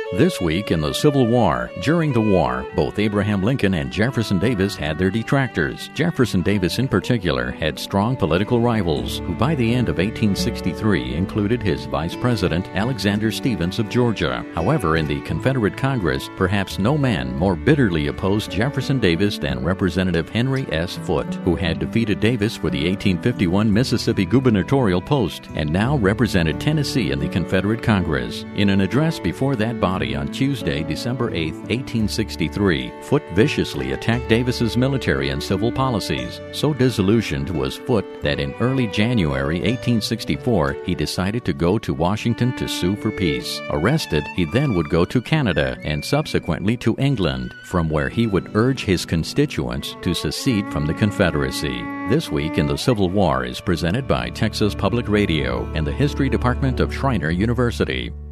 This week in the Civil War. During the war, both Abraham Lincoln and Jefferson Davis had their detractors. Jefferson Davis in particular had strong political rivals, who by the end of 1863 included his vice president, Alexander Stephens of Georgia. However, in the Confederate Congress, perhaps no man more bitterly opposed Jefferson Davis than Representative Henry S. Foote, who had defeated Davis for the 1851 Mississippi gubernatorial post and now represented Tennessee in the Confederate Congress. In an address before that body on Tuesday, December 8, 1863, Foote viciously attacked Davis's military and civil policies. So disillusioned was Foote that in early January 1864, he decided to go to Washington to sue for peace. Arrested, he then would go to Canada and subsequently to England, from where he would urge his constituents to secede from the Confederacy. This Week in the Civil War is presented by Texas Public Radio and the History Department of Schreiner University.